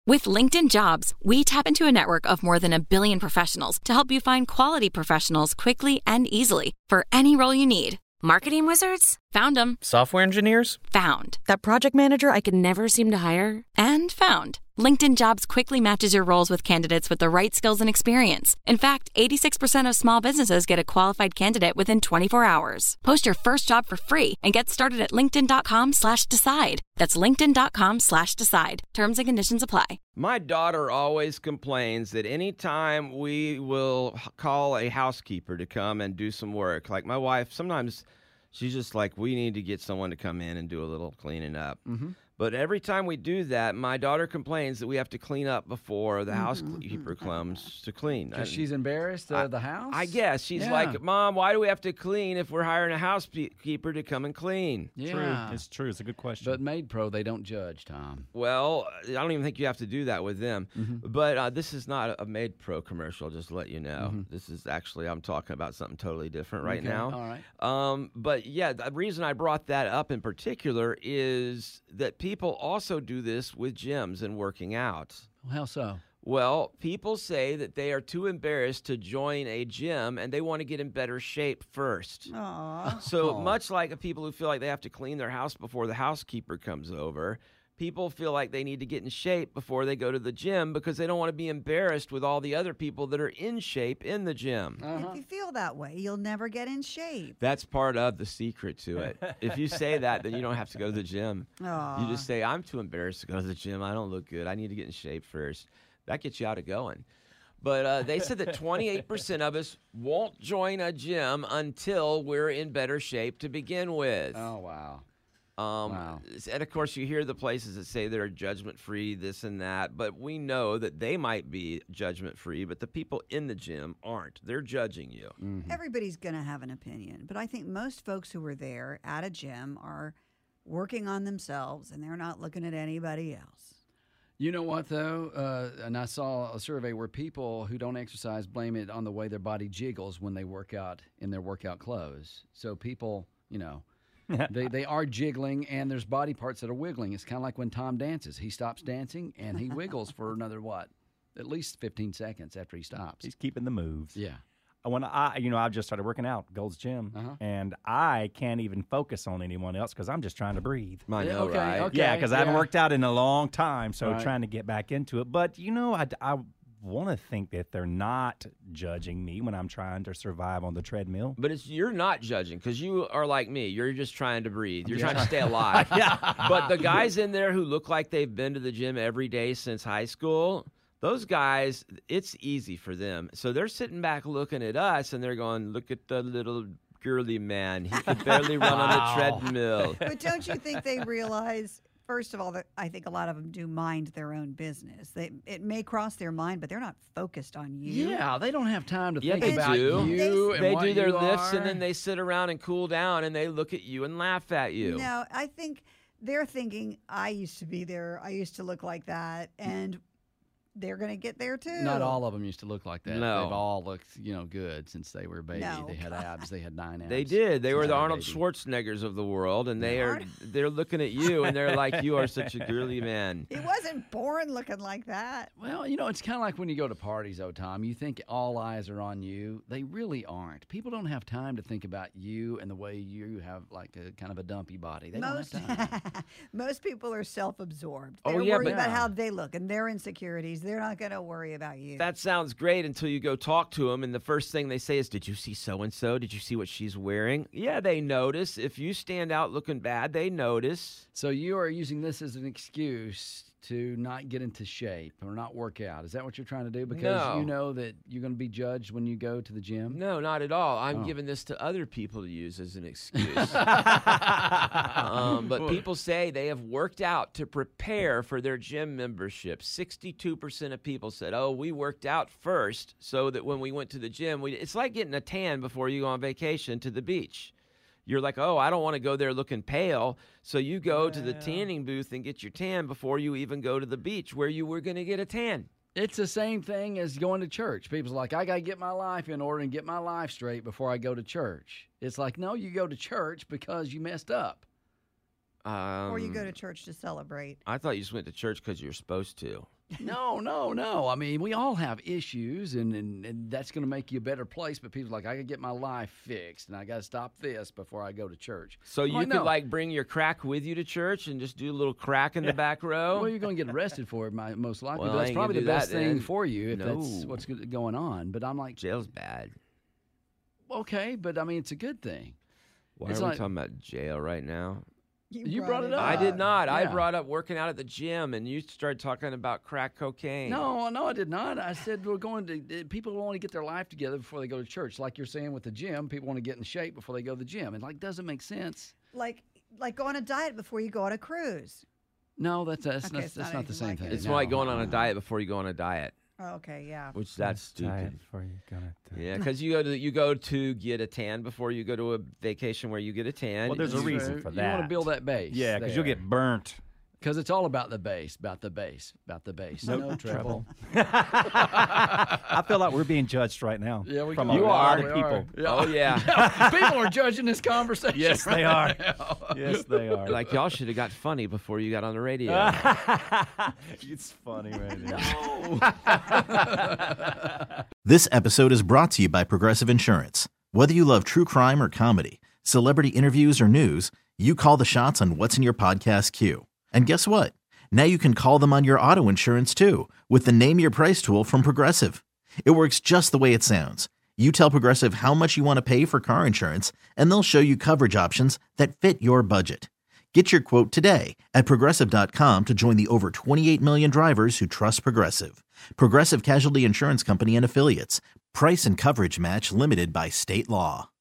With LinkedIn Jobs, we tap into a network of more than 1 billion professionals to help you find quality professionals quickly and easily for any role you need. Marketing wizards? Found them. Software engineers? Found. That project manager I could never seem to hire? And found. LinkedIn Jobs quickly matches your roles with candidates with the right skills and experience. In fact, 86% of small businesses get a qualified candidate within 24 hours. Post your first job for free and get started at linkedin.com/decide. That's linkedin.com/decide. Terms and conditions apply. My daughter always complains that anytime we will call a housekeeper to come and do some work, like my wife, sometimes she's just like, we need to get someone to come in and do a little cleaning up. Mm-hmm. But every time we do that, my daughter complains that we have to clean up before the housekeeper comes to clean. Because she's embarrassed of the house? I guess. She's like, Mom, why do we have to clean if we're hiring a housekeeper to come and clean? Yeah. True. It's true. It's a good question. But Maid Pro, they don't judge, Tom. Well, I don't even think you have to do that with them. Mm-hmm. But this is not a Maid Pro commercial, just to let you know. Mm-hmm. This is actually, I'm talking about something totally different right now. All right. But yeah, the reason I brought that up in particular is that people also do this with gyms and working out. How so? Well, people say that they are too embarrassed to join a gym and they want to get in better shape first. Aww. So much like people who feel like they have to clean their house before the housekeeper comes over, people feel like they need to get in shape before they go to the gym because they don't want to be embarrassed with all the other people that are in shape in the gym. If you feel that way, you'll never get in shape. That's part of the secret to it. If you say that, then you don't have to go to the gym. Aww. You just say, I'm too embarrassed to go to the gym. I don't look good. I need to get in shape first. That gets you out of going. But they said that 28% of us won't join a gym until we're in better shape to begin with. Oh, wow. And, of course, you hear the places that say they're judgment-free, this and that, but we know that they might be judgment-free, but the people in the gym aren't. They're judging you. Mm-hmm. Everybody's going to have an opinion, but I think most folks who are there at a gym are working on themselves, and they're not looking at anybody else. You know what, though? And I saw a survey where people who don't exercise blame it on the way their body jiggles when they work out in their workout clothes. So people, they are jiggling, and there's body parts that are wiggling. It's kind of like when Tom dances. He stops dancing, and he wiggles for another, at least 15 seconds after he stops. He's keeping the moves. Yeah. I've just started working out, Gold's Gym, and I can't even focus on anyone else because I'm just trying to breathe. I know, right? Okay, yeah, because I haven't worked out in a long time, so Right. trying to get back into it. But, I want to think that they're not judging me when I'm trying to survive on the treadmill. But you're not judging because you are like me. You're just trying to breathe. You're trying to stay alive. But the guys in there who look like they've been to the gym every day since high school, those guys, it's easy for them. So they're sitting back looking at us, and they're going, look at the little girly man. He could barely run on the treadmill. But don't you think they realize, first of all, that I think a lot of them do mind their own business. It may cross their mind, but they're not focused on you. Yeah, they don't have time to think they about do. you and They what do their you lifts, are. and then they sit around and cool down, and they look at you and laugh at you. No, I think they're thinking, I used to be there. I used to look like that. And they're going to get there, too. Not all of them used to look like that. No. They've all looked, good since they were a baby. No. They had abs. They had 9 abs. They did. They were since the they Arnold baby. Schwarzeneggers of the world, and they're looking at you, and they're like, you are such a girly man. He wasn't born looking like that. Well, it's kind of like when you go to parties, Tom. You think all eyes are on you. They really aren't. People don't have time to think about you and the way you have like a kind of a dumpy body. They don't have time. Most people are self-absorbed. Oh, They're yeah, worried but- about how they look and their insecurities. They're not going to worry about you. That sounds great until you go talk to them, and the first thing they say is, did you see so-and-so? Did you see what she's wearing? Yeah, they notice. If you stand out looking bad, they notice. So you are using this as an excuse to not get into shape or not work out. Is that what you're trying to do? Because No. you know that you're going to be judged when you go to the gym? No, not at all. I'm giving this to other people to use as an excuse. But people say they have worked out to prepare for their gym membership. 62% of people said, we worked out first so that when we went to the gym, it's like getting a tan before you go on vacation to the beach. You're like, I don't want to go there looking pale. So you go to the tanning booth and get your tan before you even go to the beach where you were going to get a tan. It's the same thing as going to church. People's like, I got to get my life in order and get my life straight before I go to church. It's like, no, you go to church because you messed up. Or you go to church to celebrate. I thought you just went to church because you're supposed to. No. I mean, we all have issues, and that's going to make you a better place. But people are like, I got to get my life fixed, and I got to stop this before I go to church. So I'm you like, could no. bring your crack with you to church and just do a little crack in the back row. Well, you're going to get arrested for it, most likely. Well, but I that's ain't probably gonna the do best that thing then. for you if that's No. what's going on. But I'm like, Jail's bad. okay, but I mean, it's a good thing. Why It's are we like- talking about jail right now? You brought it up. I did not. I yeah. brought up working out at the gym, and you started talking about crack cocaine. No, I did not. I said we're going to. People want to get their life together before they go to church. Like you're saying with the gym, people want to get in shape before they go to the gym. It doesn't make sense. Like go on a diet before you go on a cruise. No, that's Okay, it's that's not not the anything same like thing. it. It's No. like going on a diet before you go on a diet, Oh, okay, yeah. which that's Diet stupid. before you're gonna die. Yeah, because you go to get a tan before you go to a vacation where you get a tan. Well, there's a You- reason for You want to that. build that base. Yeah, because you'll get burnt. Because it's all about the base, about the base. No trouble. I feel like we're being judged right now. Yeah, we from are. a lot We of are. people. Yeah. Oh yeah. People are judging this conversation. Yes, they are. Yes, they are. Like y'all should have got funny before you got on the radio. It's funny right now. This episode is brought to you by Progressive Insurance. Whether you love true crime or comedy, celebrity interviews or news, you call the shots on what's in your podcast queue. And guess what? Now you can call them on your auto insurance too with the Name Your Price tool from Progressive. It works just the way it sounds. You tell Progressive how much you want to pay for car insurance, and they'll show you coverage options that fit your budget. Get your quote today at Progressive.com to join the over 28 million drivers who trust Progressive. Progressive Casualty Insurance Company and Affiliates. Price and coverage match limited by state law.